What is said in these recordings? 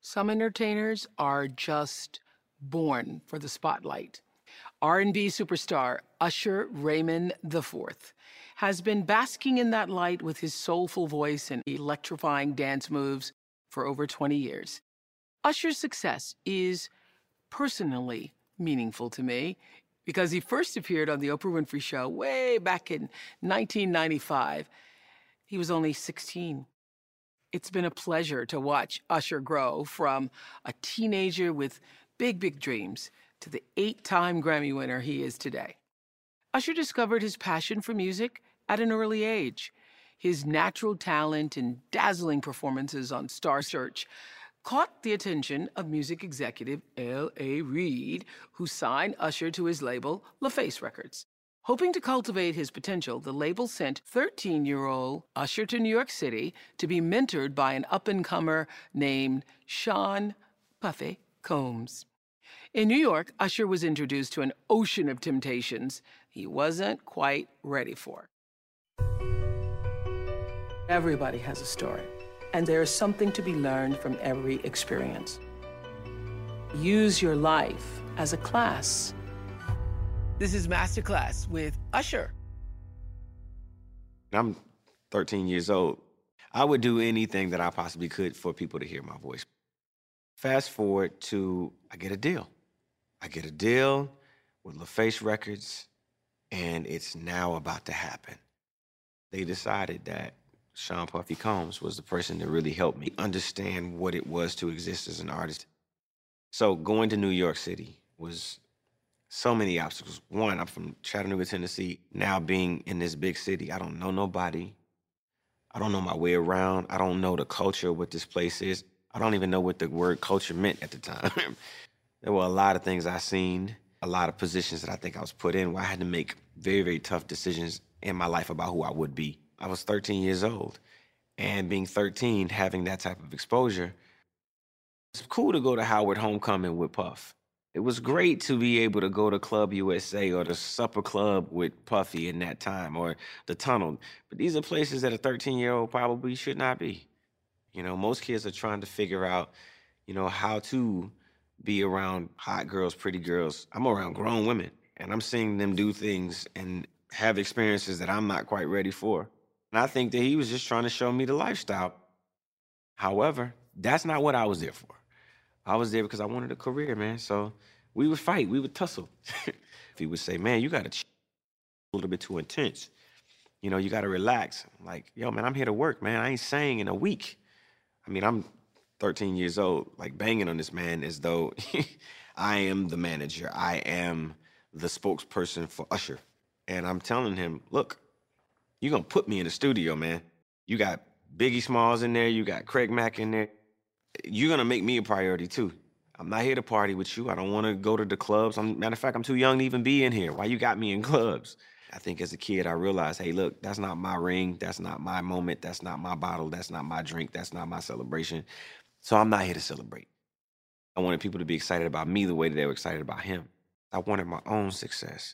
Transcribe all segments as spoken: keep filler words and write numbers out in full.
Some entertainers are just born for the spotlight. R and B superstar Usher Raymond the fourth has been basking in that light with his soulful voice and electrifying dance moves for over twenty years. Usher's success is personally meaningful to me because he first appeared on The Oprah Winfrey Show way back in nineteen ninety-five. He was only sixteen. It's been a pleasure to watch Usher grow from a teenager with big, big dreams to the eight-time Grammy winner he is today. Usher discovered his passion for music at an early age. His natural talent and dazzling performances on Star Search caught the attention of music executive L A Reid, who signed Usher to his label, LaFace Records. Hoping to cultivate his potential, the label sent thirteen-year-old Usher to New York City to be mentored by an up-and-comer named Sean Puffy Combs. In New York, Usher was introduced to an ocean of temptations he wasn't quite ready for. Everybody has a story, and there is something to be learned from every experience. Use your life as a class. This is Masterclass with Usher. I'm thirteen years old. I would do anything that I possibly could for people to hear my voice. Fast forward to, I get a deal. I get a deal with LaFace Records, and it's now about to happen. They decided that Sean Puffy Combs was the person that really helped me understand what it was to exist as an artist. So going to New York City was so many obstacles. One, I'm from Chattanooga, Tennessee. Now being in this big city, I don't know nobody. I don't know my way around. I don't know the culture, what this place is. I don't even know what the word culture meant at the time. There were a lot of things I seen, a lot of positions that I think I was put in where I had to make very, very tough decisions in my life about who I would be. I was thirteen years old, and being thirteen, having that type of exposure, it's cool to go to Howard Homecoming with Puff. It was great to be able to go to Club U S A or the Supper Club with Puffy in that time, or the Tunnel. But these are places that a thirteen-year-old probably should not be. You know, most kids are trying to figure out, you know, how to be around hot girls, pretty girls. I'm around grown women, and I'm seeing them do things and have experiences that I'm not quite ready for. And I think that he was just trying to show me the lifestyle. However, that's not what I was there for. I was there because I wanted a career, man. So we would fight, we would tussle. He would say, man, you gotta ch- a little bit too intense. You know, you gotta relax. I'm like, yo, man, I'm here to work, man. I ain't sang in a week. I mean, I'm thirteen years old, like banging on this man as though I am the manager. I am the spokesperson for Usher. And I'm telling him, look, you're gonna put me in the studio, man. You got Biggie Smalls in there, you got Craig Mack in there. You're gonna make me a priority too. I'm not here to party with you. I don't wanna go to the clubs. I'm, matter of fact, I'm too young to even be in here. Why you got me in clubs? I think as a kid, I realized, hey, look, that's not my ring. That's not my moment. That's not my bottle. That's not my drink. That's not my celebration. So I'm not here to celebrate. I wanted people to be excited about me the way that they were excited about him. I wanted my own success.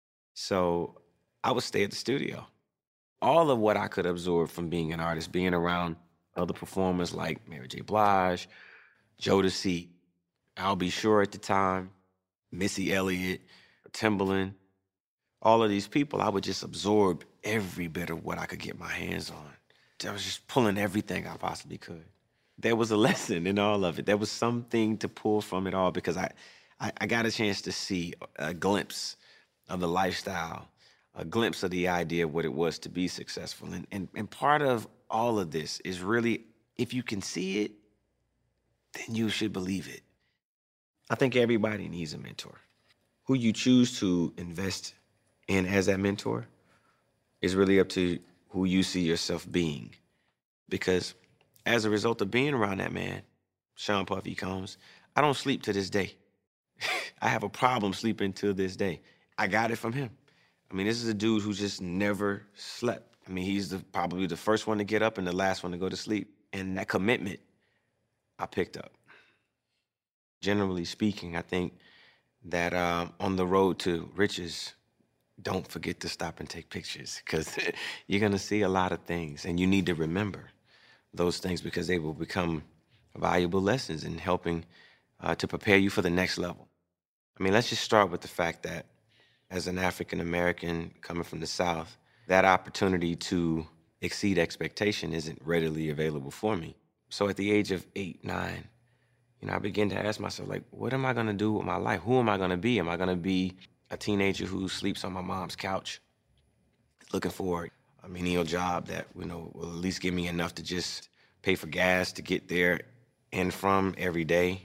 So I would stay at the studio. All of what I could absorb from being an artist, being around other performers like Mary J. Blige, Jodeci, Al B. Sure at the time, Missy Elliott, Timbaland, all of these people, I would just absorb every bit of what I could get my hands on. I was just pulling everything I possibly could. There was a lesson in all of it. There was something to pull from it all because I, I, I got a chance to see a glimpse of the lifestyle, a glimpse of the idea of what it was to be successful. And, and, and part of all of this is really, if you can see it, then you should believe it. I think everybody needs a mentor. Who you choose to invest in as that mentor is really up to who you see yourself being. Because as a result of being around that man, Sean Puffy Combs, I don't sleep to this day. I have a problem sleeping to this day. I got it from him. I mean, this is a dude who just never slept. I mean, he's the, probably the first one to get up and the last one to go to sleep. And that commitment, I picked up. Generally speaking, I think that um, on the road to riches, don't forget to stop and take pictures because you're going to see a lot of things. And you need to remember those things because they will become valuable lessons in helping uh, to prepare you for the next level. I mean, let's just start with the fact that as an African American coming from the South, that opportunity to exceed expectation isn't readily available for me. So at the age of eight, nine, you know, I began to ask myself, like, what am I gonna do with my life? Who am I gonna be? Am I gonna be a teenager who sleeps on my mom's couch, looking for a menial job that, you know, will at least give me enough to just pay for gas to get there and from every day?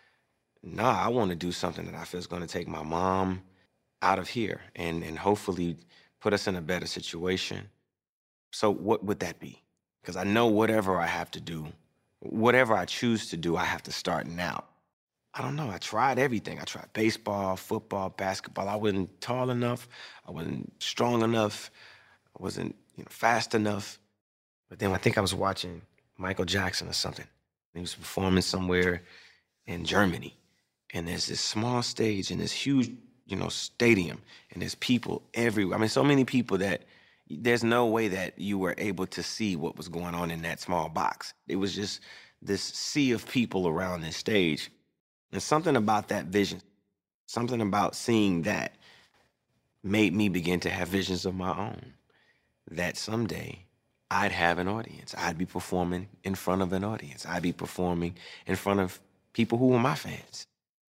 Nah, I want to do something that I feel is going to take my mom out of here and, and hopefully put us in a better situation. So what would that be? Because I know whatever I have to do, whatever I choose to do, I have to start now. I don't know. I tried everything. I tried baseball, football, basketball. I wasn't tall enough. I wasn't strong enough. I wasn't, you know, fast enough. But then I think I was watching Michael Jackson or something. He was performing somewhere in Germany. And there's this small stage in this huge, you know, stadium. And there's people everywhere. I mean, so many people that there's no way that you were able to see what was going on in that small box. It was just this sea of people around this stage. And something about that vision, something about seeing that made me begin to have visions of my own. That someday I'd have an audience. I'd be performing in front of an audience. I'd be performing in front of people who were my fans.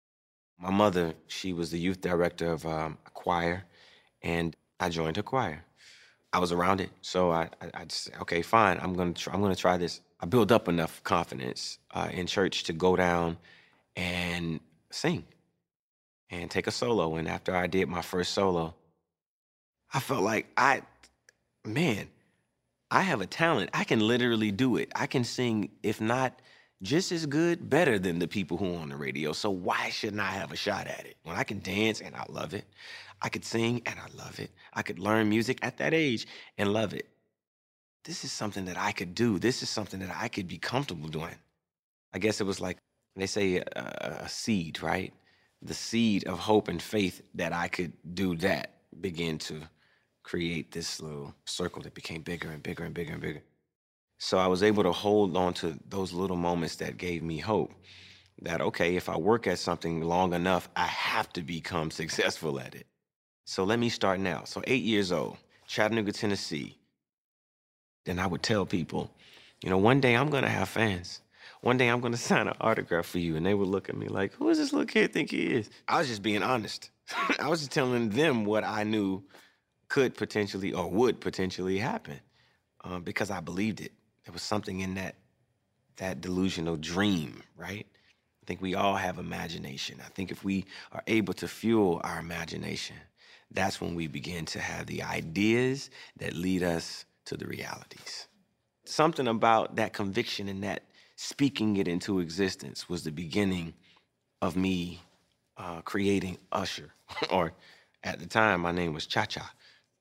My mother, she was the youth director of um, a choir, and I joined her choir. I was around it, so I, I, I just said, okay, fine, I'm gonna, try, I'm gonna try this. I built up enough confidence uh, in church to go down and sing and take a solo. And after I did my first solo, I felt like I, man, I have a talent. I can literally do it. I can sing, if not just as good, better than the people who are on the radio. So why shouldn't I have a shot at it? When I can dance and I love it, I could sing and I love it. I could learn music at that age and love it. This is something that I could do. This is something that I could be comfortable doing. I guess it was like, they say a, a seed, right? The seed of hope and faith that I could do that began to create this little circle that became bigger and bigger and bigger and bigger. So I was able to hold on to those little moments that gave me hope that, okay, if I work at something long enough, I have to become successful at it. So let me start now. So eight years old, Chattanooga, Tennessee. Then I would tell people, you know, one day I'm going to have fans. One day I'm going to sign an autograph for you. And they would look at me like, who does this little kid think he is? I was just being honest. I was just telling them what I knew could potentially or would potentially happen um, because I believed it. There was something in that, that delusional dream, right? I think we all have imagination. I think if we are able to fuel our imagination, that's when we begin to have the ideas that lead us to the realities. Something about that conviction and that speaking it into existence was the beginning of me uh, creating Usher, or at the time, my name was Cha-Cha.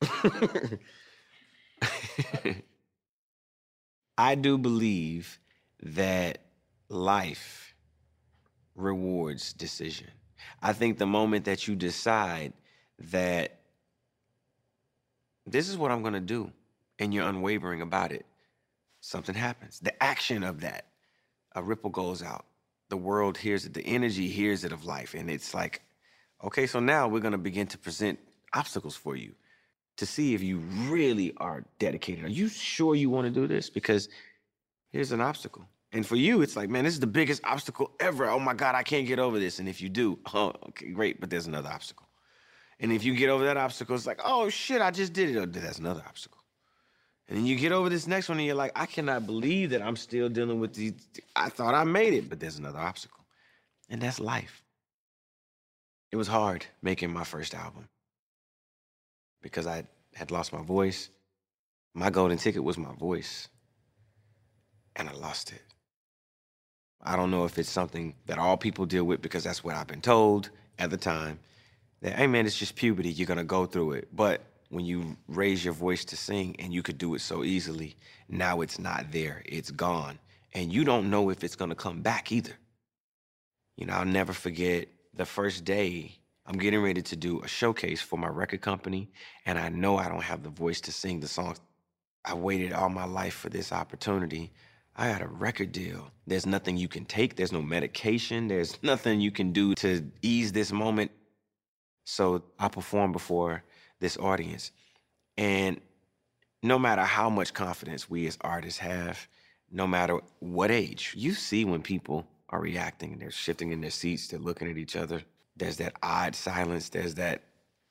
I do believe that life rewards decision. I think the moment that you decide that this is what I'm gonna do, and you're unwavering about it, something happens. The action of that, a ripple goes out. The world hears it, the energy hears it of life, and it's like, okay, so now we're gonna begin to present obstacles for you to see if you really are dedicated. Are you sure you wanna do this? Because here's an obstacle. And for you, it's like, man, this is the biggest obstacle ever. Oh my God, I can't get over this. And if you do, oh, okay, great, but there's another obstacle. And if you get over that obstacle, it's like, oh shit, I just did it. Oh, that's another obstacle. And then you get over this next one and you're like, I cannot believe that I'm still dealing with these. I thought I made it, but there's another obstacle. And that's life. It was hard making my first album because I had lost my voice. My golden ticket was my voice, and I lost it. I don't know if it's something that all people deal with because that's what I've been told at the time. That, hey man, it's just puberty, you're gonna go through it. But when you raise your voice to sing and you could do it so easily, now it's not there, it's gone. And you don't know if it's gonna come back either. You know, I'll never forget the first day I'm getting ready to do a showcase for my record company, and I know I don't have the voice to sing the songs. I waited all my life for this opportunity. I got a record deal. There's nothing you can take. There's no medication. There's nothing you can do to ease this moment. So I performed before this audience. And no matter how much confidence we as artists have, no matter what age, you see when people are reacting and they're shifting in their seats, they're looking at each other. There's that odd silence. There's that,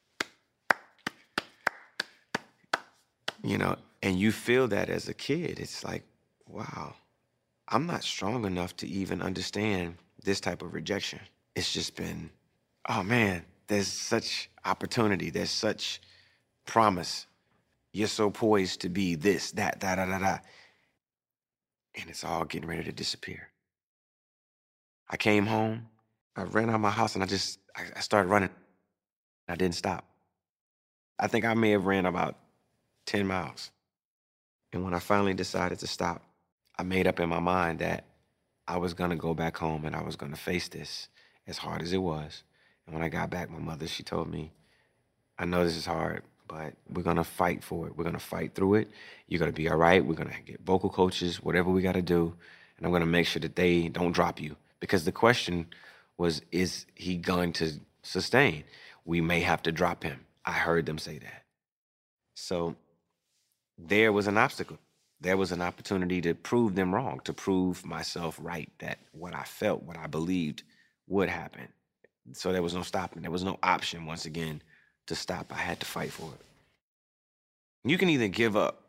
you know, and you feel that as a kid. It's like, wow, I'm not strong enough to even understand this type of rejection. It's just been, oh man, there's such opportunity. There's such promise. You're so poised to be this, that, da, da, da, da. And it's all getting ready to disappear. I came home, I ran out of my house and I just, I, I started running. I didn't stop. I think I may have ran about ten miles. And when I finally decided to stop, I made up in my mind that I was gonna go back home and I was gonna face this as hard as it was. And when I got back, my mother, she told me, I know this is hard, but we're gonna fight for it. We're gonna fight through it. You're gonna be all right. We're gonna get vocal coaches, whatever we gotta do. And I'm gonna make sure that they don't drop you. Because the question was, is he going to sustain? We may have to drop him. I heard them say that. So there was an obstacle. There was an opportunity to prove them wrong, to prove myself right, that what I felt, what I believed would happen. So there was no stopping. There was no option, once again, to stop. I had to fight for it. You can either give up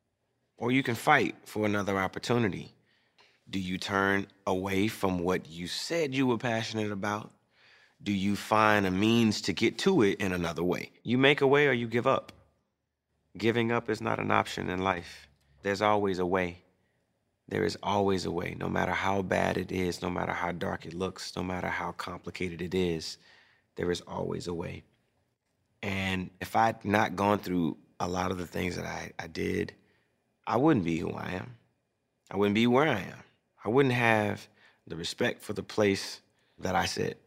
or you can fight for another opportunity. Do you turn away from what you said you were passionate about? Do you find a means to get to it in another way? You make a way or you give up. Giving up is not an option in life. There's always a way. There is always a way, no matter how bad it is, no matter how dark it looks, no matter how complicated it is, there is always a way. And if I'd not gone through a lot of the things that I, I did, I wouldn't be who I am. I wouldn't be where I am. I wouldn't have the respect for the place that I sit.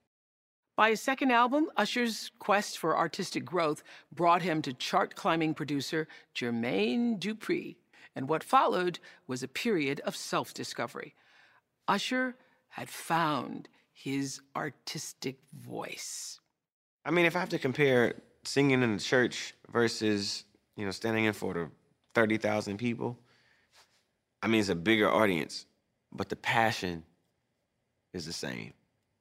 By his second album, Usher's quest for artistic growth brought him to chart-climbing producer Jermaine Dupri, and what followed was a period of self-discovery. Usher had found his artistic voice. I mean, if I have to compare singing in the church versus, you know, standing in for the thirty thousand people, I mean, it's a bigger audience, but the passion is the same.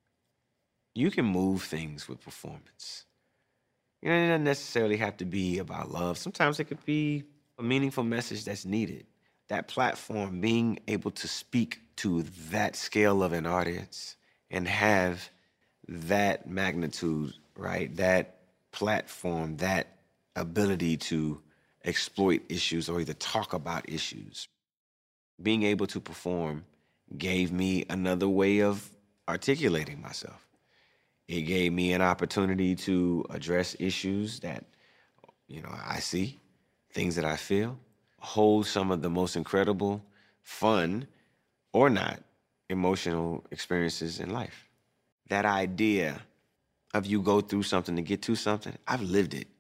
You can move things with performance. You know, it doesn't necessarily have to be about love. Sometimes it could be a meaningful message that's needed. That platform, being able to speak to that scale of an audience and have that magnitude, right? That platform, that ability to exploit issues or either talk about issues. Being able to perform gave me another way of articulating myself. It gave me an opportunity to address issues that, you know, I see, things that I feel, hold some of the most incredible, fun, or not, emotional experiences in life. That idea of you go through something to get to something, I've lived it.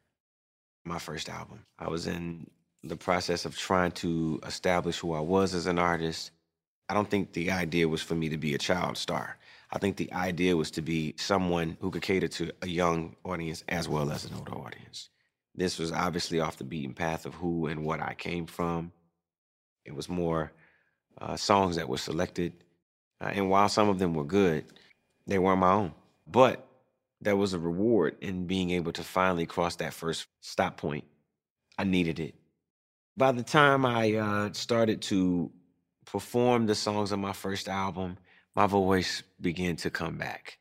My first album, I was in the process of trying to establish who I was as an artist. I don't think the idea was for me to be a child star. I think the idea was to be someone who could cater to a young audience as well as an older audience. This was obviously off the beaten path of who and what I came from. It was more uh, songs that were selected. Uh, and while some of them were good, they weren't my own. But there was a reward in being able to finally cross that first stop point. I needed it. By the time I uh, started to perform the songs on my first album, my voice began to come back.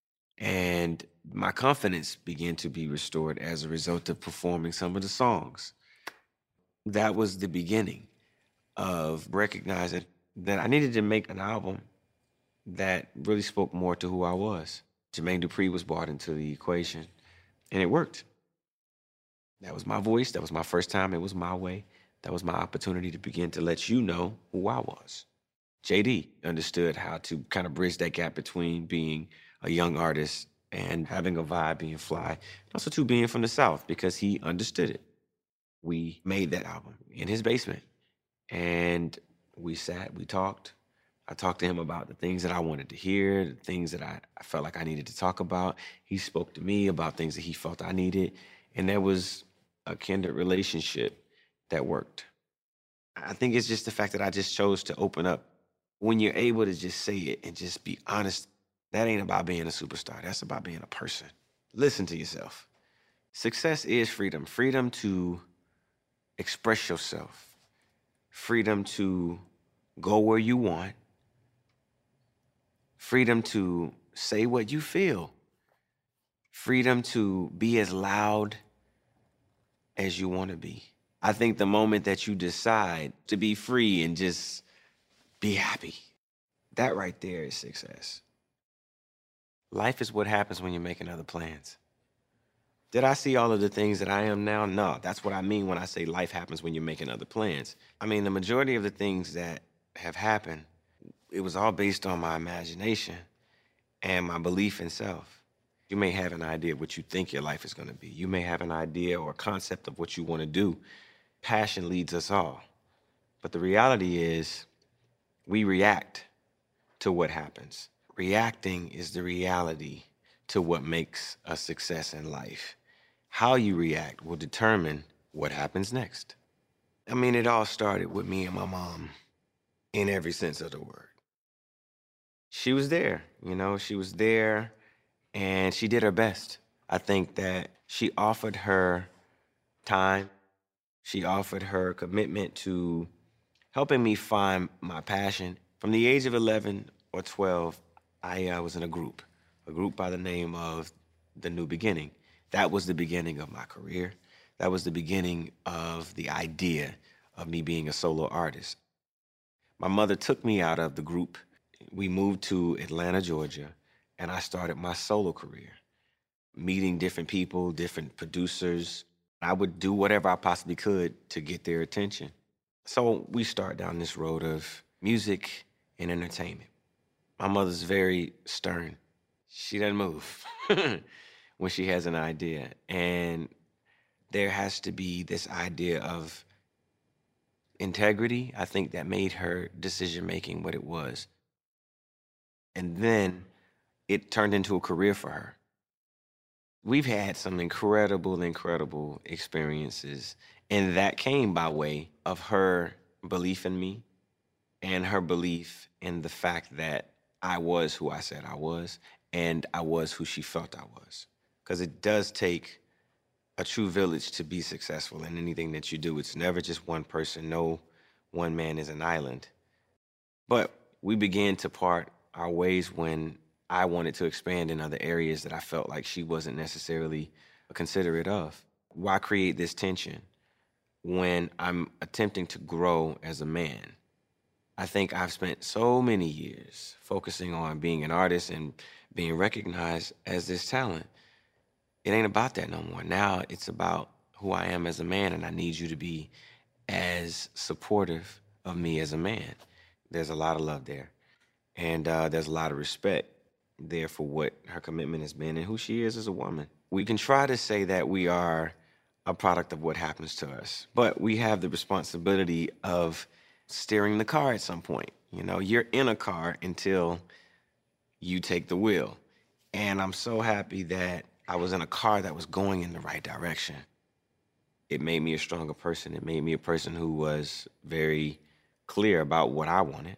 And my confidence began to be restored as a result of performing some of the songs. That was the beginning of recognizing that I needed to make an album that really spoke more to who I was. Jermaine Dupri was brought into the equation, and it worked. That was my voice. That was my first time. It was my way. That was my opportunity to begin to let you know who I was. J D understood how to kind of bridge that gap between being a young artist and having a vibe, being fly, and also too being from the South, because he understood it. We made that album in his basement, and We sat, we talked. I talked to him about the things that I wanted to hear, the things that I, I felt like I needed to talk about. He spoke to me about things that he felt I needed. And there was a kindred relationship that worked. I think it's just the fact that I just chose to open up. When you're able to just say it and just be honest, that ain't about being a superstar. That's about being a person. Listen to yourself. Success is freedom. Freedom to express yourself. Freedom to go where you want. Freedom to say what you feel. Freedom to be as loud as you want to be. I think the moment that you decide to be free and just be happy, that right there is success. Life is what happens when you're making other plans. Did I see all of the things that I am now? No, that's what I mean when I say life happens when you're making other plans. I mean, the majority of the things that have happened, it was all based on my imagination and my belief in self. You may have an idea of what you think your life is going to be. You may have an idea or a concept of what you want to do. Passion leads us all. But the reality is we react to what happens. Reacting is the reality to what makes a success in life. How you react will determine what happens next. I mean, it all started with me and my mom in every sense of the word. She was there, you know, she was there and she did her best. I think that she offered her time. She offered her commitment to helping me find my passion. From the age of eleven or twelve, I uh, was in a group, a group by the name of The New Beginning. That was the beginning of my career. That was the beginning of the idea of me being a solo artist. My mother took me out of the group. We moved to Atlanta, Georgia, and I started my solo career, meeting different people, different producers. I would do whatever I possibly could to get their attention. So we start down this road of music and entertainment. My mother's very stern. She doesn't move when she has an idea. And there has to be this idea of integrity, I think, that made her decision-making what it was. And then it turned into a career for her. We've had some incredible, incredible experiences, and that came by way of her belief in me and her belief in the fact that I was who I said I was, and I was who she felt I was. Because it does take a true village to be successful in anything that you do. It's never just one person. No one man is an island. But we began to part our ways when I wanted to expand in other areas that I felt like she wasn't necessarily considerate of. Why create this tension when I'm attempting to grow as a man? I think I've spent so many years focusing on being an artist and being recognized as this talent. It ain't about that no more. Now it's about who I am as a man, and I need you to be as supportive of me as a man. There's a lot of love there, and uh, there's a lot of respect there for what her commitment has been and who she is as a woman. We can try to say that we are a product of what happens to us, but we have the responsibility of steering the car at some point. You know, you're in a car until you take the wheel. And I'm so happy that I was in a car that was going in the right direction. It made me a stronger person. It made me a person who was very clear about what I wanted.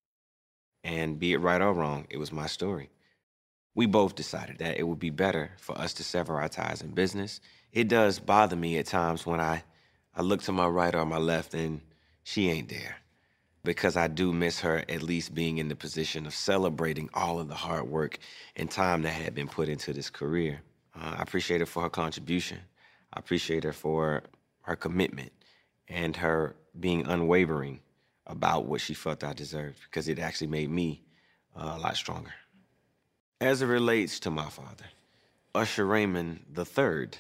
And be it right or wrong, it was my story. We both decided that it would be better for us to sever our ties in business. It does bother me at times when I, I look to my right or my left and she ain't there, because I do miss her at least being in the position of celebrating all of the hard work and time that had been put into this career. Uh, I appreciate her for her contribution. I appreciate her for her commitment and her being unwavering about what she felt I deserved, because it actually made me uh, a lot stronger. As it relates to my father, Usher Raymond the third,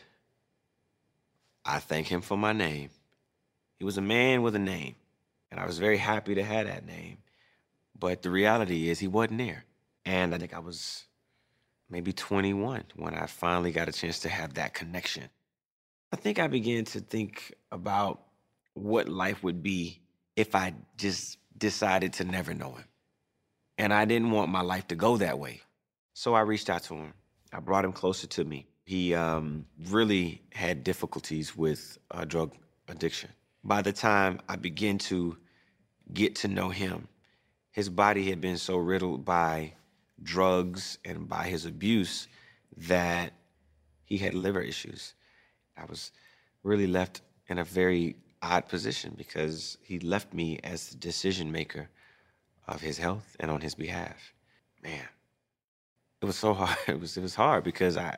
I thank him for my name. He was a man with a name, and I was very happy to have that name. But the reality is he wasn't there. And I think I was maybe twenty-one when I finally got a chance to have that connection. I think I began to think about what life would be if I just decided to never know him. And I didn't want my life to go that way. So I reached out to him. I brought him closer to me. He um, really had difficulties with uh, drug addiction. By the time I began to get to know him, his body had been so riddled by drugs and by his abuse that he had liver issues. I was really left in a very odd position because he left me as the decision maker of his health and on his behalf. Man, it was so hard. It was it was hard because I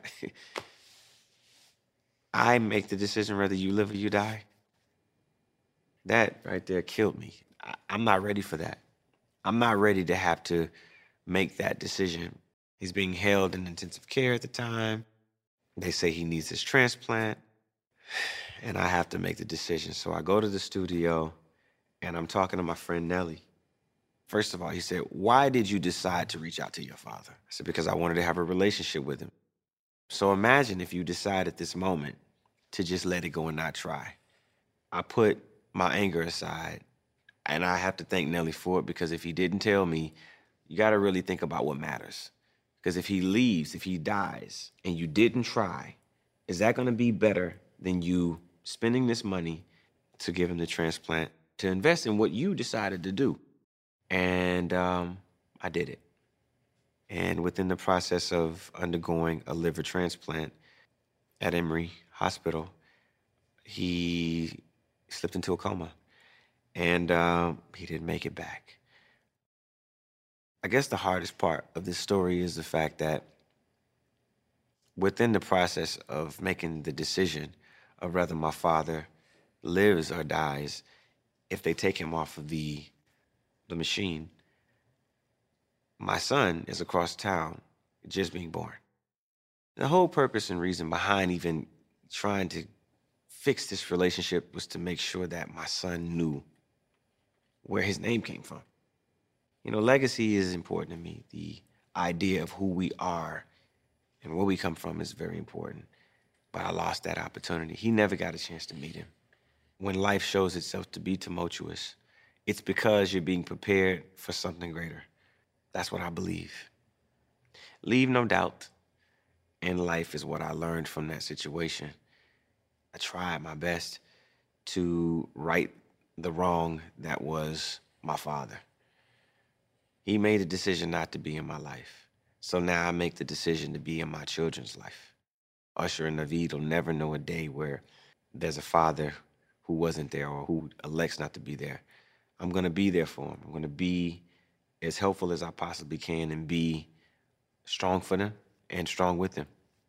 I make the decision whether you live or you die. That right there killed me. I, I'm not ready for that. I'm not ready to have to make that decision. He's being held in intensive care at the time. They say he needs his transplant, and I have to make the decision. So I go to the studio, and I'm talking to my friend Nelly. First of all, he said, "Why did you decide to reach out to your father?" I said, "Because I wanted to have a relationship with him." So imagine if you decide at this moment to just let it go and not try. I put my anger aside, and I have to thank Nelly for it, because if he didn't tell me, you got to really think about what matters. Because if he leaves, if he dies, and you didn't try, is that going to be better than you spending this money to give him the transplant, to invest in what you decided to do? And um, I did it. And within the process of undergoing a liver transplant at Emory Hospital, he slipped into a coma, and um, he didn't make it back. I guess the hardest part of this story is the fact that within the process of making the decision of whether my father lives or dies, if they take him off of the, the machine, my son is across town just being born. The whole purpose and reason behind even trying to fix this relationship was to make sure that my son knew where his name came from. You know, legacy is important to me. The idea of who we are and where we come from is very important. But I lost that opportunity. He never got a chance to meet him. When life shows itself to be tumultuous, it's because you're being prepared for something greater. That's what I believe. Leave no doubt in life is what I learned from that situation. I tried my best to right the wrong that was my father. He made a decision not to be in my life. So now I make the decision to be in my children's life. Usher and Naveed will never know a day where there's a father who wasn't there or who elects not to be there. I'm gonna be there for them. I'm gonna be as helpful as I possibly can and be strong for them and strong with them.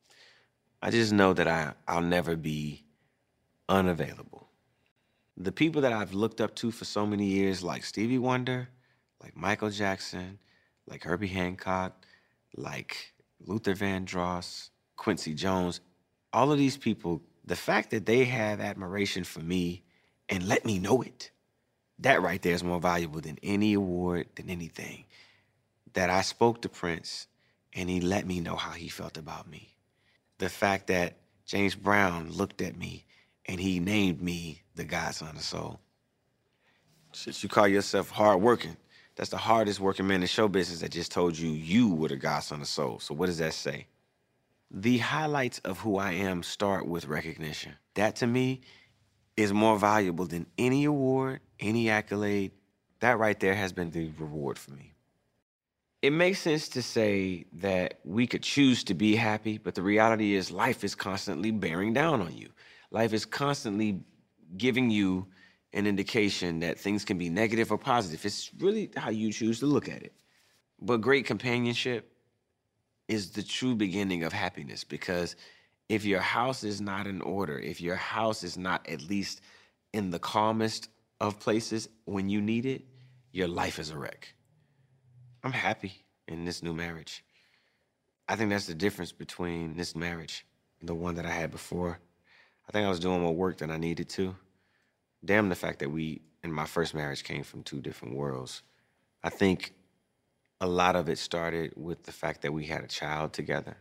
I just know that I, I'll never be unavailable. The people that I've looked up to for so many years, like Stevie Wonder, like Michael Jackson, like Herbie Hancock, like Luther Vandross, Quincy Jones, all of these people, the fact that they have admiration for me and let me know it, that right there is more valuable than any award, than anything. That I spoke to Prince and he let me know how he felt about me. The fact that James Brown looked at me and he named me the Godson of Soul. Since you call yourself hardworking, that's the hardest working man in show business that just told you you were the Godson of Soul. So what does that say? The highlights of who I am start with recognition. That to me is more valuable than any award, any accolade. That right there has been the reward for me. It makes sense to say that we could choose to be happy, but the reality is life is constantly bearing down on you. Life is constantly giving you an indication that things can be negative or positive. It's really how you choose to look at it. But great companionship is the true beginning of happiness, because if your house is not in order, if your house is not at least in the calmest of places when you need it, your life is a wreck. I'm happy in this new marriage. I think that's the difference between this marriage and the one that I had before. I think I was doing more work than I needed to. Damn the fact that we, in my first marriage, came from two different worlds. I think a lot of it started with the fact that we had a child together.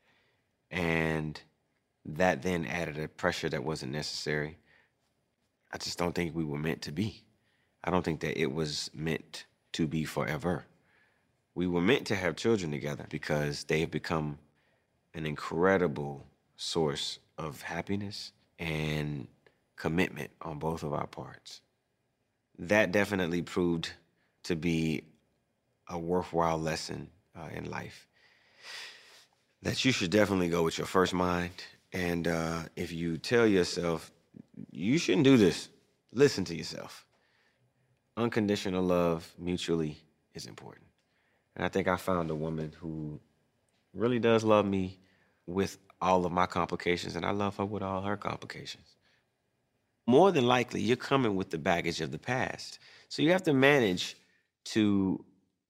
And that then added a pressure that wasn't necessary. I just don't think we were meant to be. I don't think that it was meant to be forever. We were meant to have children together because they have become an incredible source of happiness and commitment on both of our parts. That definitely proved to be a worthwhile lesson uh, in life, that you should definitely go with your first mind. And uh, if you tell yourself, you shouldn't do this, listen to yourself. Unconditional love mutually is important. And I think I found a woman who really does love me with all of my complications, and I love her with all her complications. More than likely, you're coming with the baggage of the past. So you have to manage to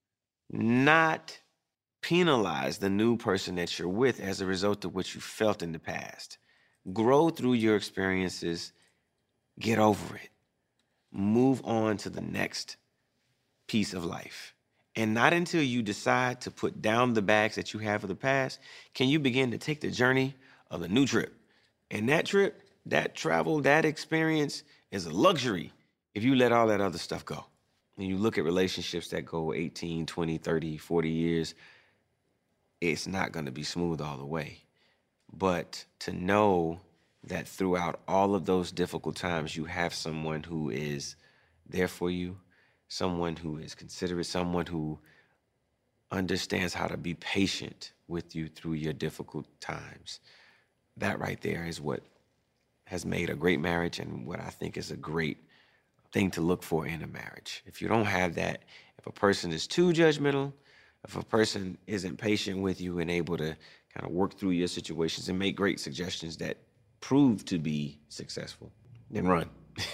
not penalize the new person that you're with as a result of what you felt in the past. Grow through your experiences, get over it, move on to the next piece of life. And not until you decide to put down the bags that you have of the past can you begin to take the journey of the new trip. And that trip, that travel, that experience is a luxury if you let all that other stuff go. When you look at relationships that go eighteen, twenty, thirty, forty years, it's not going to be smooth all the way. But to know that throughout all of those difficult times, you have someone who is there for you, someone who is considerate, someone who understands how to be patient with you through your difficult times. That right there is what has made a great marriage and what I think is a great thing to look for in a marriage. If you don't have that, if a person is too judgmental, if a person isn't patient with you and able to kind of work through your situations and make great suggestions that prove to be successful, then run.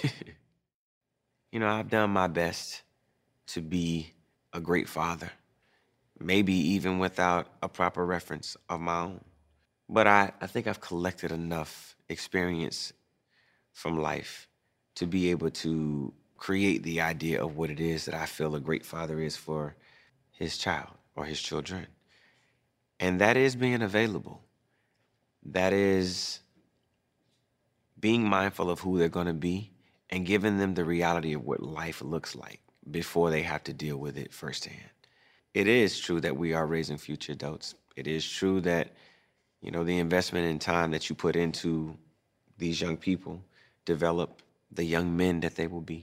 You know, I've done my best to be a great father, maybe even without a proper reference of my own. But I, I think I've collected enough experience from life to be able to create the idea of what it is that I feel a great father is for his child or his children. And that is being available. That is being mindful of who they're going to be and giving them the reality of what life looks like before they have to deal with it firsthand. It is true that we are raising future adults. It is true that, you know, the investment in time that you put into these young people develop the young men that they will be.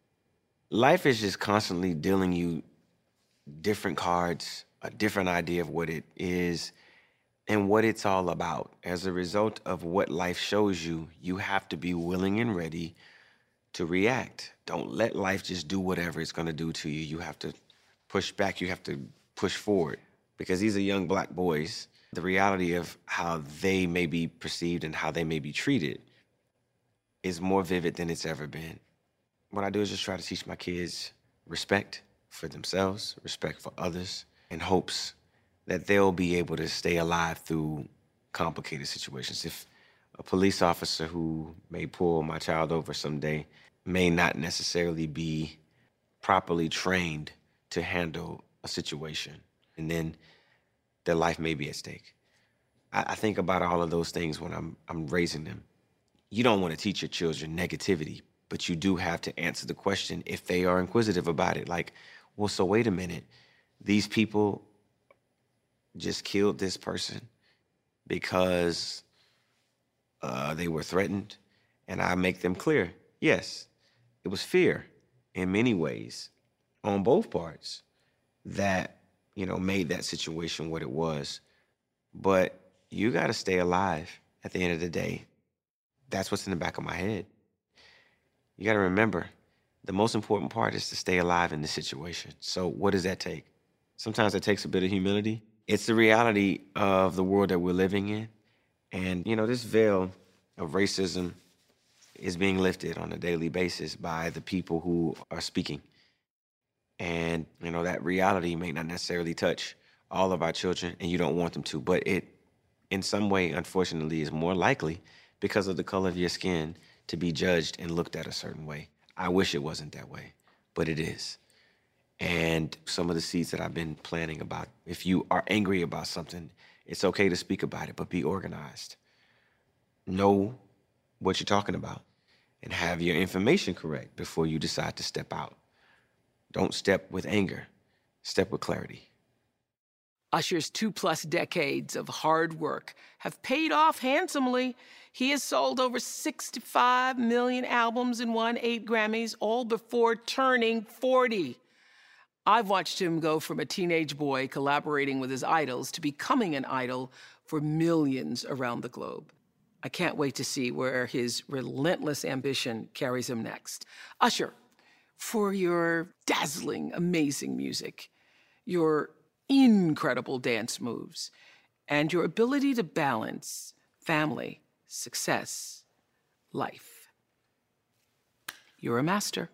Life is just constantly dealing you different cards, a different idea of what it is and what it's all about. As a result of what life shows you, you have to be willing and ready to react. Don't let life just do whatever it's going to do to you. You have to push back. You have to push forward, because these are young black boys. The reality of how they may be perceived and how they may be treated is more vivid than it's ever been. What I do is just try to teach my kids respect for themselves, respect for others, in hopes that they'll be able to stay alive through complicated situations. If a police officer who may pull my child over someday may not necessarily be properly trained to handle a situation, and then their life may be at stake. I, I think about all of those things when I'm I'm raising them. You don't want to teach your children negativity, but you do have to answer the question if they are inquisitive about it. Like, well, so wait a minute. These people just killed this person because uh, they were threatened. And I make them clear, yes, it was fear in many ways on both parts that, you know, made that situation what it was. But you got to stay alive at the end of the day. That's what's in the back of my head. You got to remember, the most important part is to stay alive in this situation. So what does that take? Sometimes it takes a bit of humility. It's the reality of the world that we're living in. And, you know, this veil of racism is being lifted on a daily basis by the people who are speaking. And, you know, that reality may not necessarily touch all of our children, and you don't want them to, but it, in some way, unfortunately, is more likely because of the color of your skin to be judged and looked at a certain way. I wish it wasn't that way, but it is. And some of the seeds that I've been planting about, if you are angry about something, it's okay to speak about it, but be organized. Know what you're talking about and have your information correct before you decide to step out. Don't step with anger. Step with clarity. Usher's two-plus decades of hard work have paid off handsomely. He has sold over sixty-five million albums and won eight Grammys, all before turning forty. I've watched him go from a teenage boy collaborating with his idols to becoming an idol for millions around the globe. I can't wait to see where his relentless ambition carries him next. Usher, for your dazzling, amazing music, your incredible dance moves, and your ability to balance family, success, life. You're a master.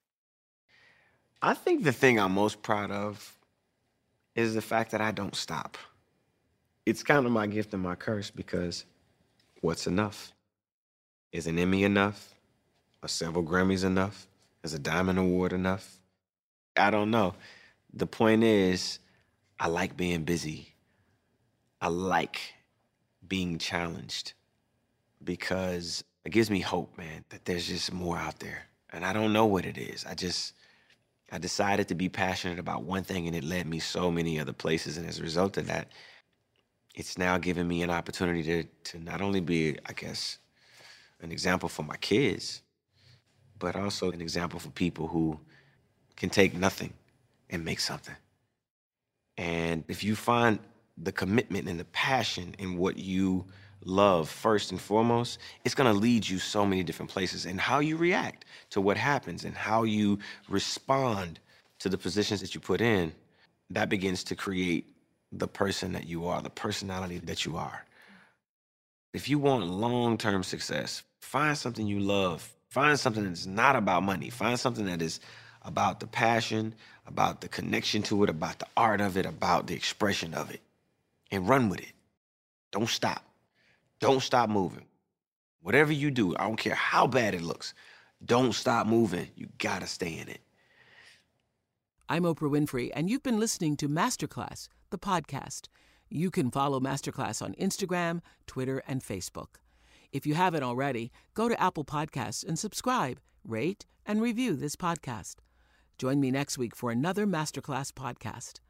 I think the thing I'm most proud of is the fact that I don't stop. It's kind of my gift and my curse, because what's enough? Is an Emmy enough? Are several Grammys enough? Is a Diamond Award enough? I don't know. The point is, I like being busy. I like being challenged, because it gives me hope, man, that there's just more out there. And I don't know what it is. I just, I decided to be passionate about one thing, and it led me so many other places. And as a result of that, it's now given me an opportunity to, to not only be, I guess, an example for my kids, but also an example for people who can take nothing and make something. And if you find the commitment and the passion in what you love first and foremost, it's gonna lead you so many different places. And how you react to what happens and how you respond to the positions that you put in, that begins to create the person that you are, the personality that you are. If you want long-term success, find something you love. Find something that's not about money. Find something that is about the passion, about the connection to it, about the art of it, about the expression of it, and run with it. Don't stop. Don't stop moving. Whatever you do, I don't care how bad it looks, don't stop moving. You gotta stay in it. I'm Oprah Winfrey, and you've been listening to Masterclass, the podcast. You can follow Masterclass on Instagram, Twitter, and Facebook. If you haven't already, go to Apple Podcasts and subscribe, rate, and review this podcast. Join me next week for another Masterclass podcast.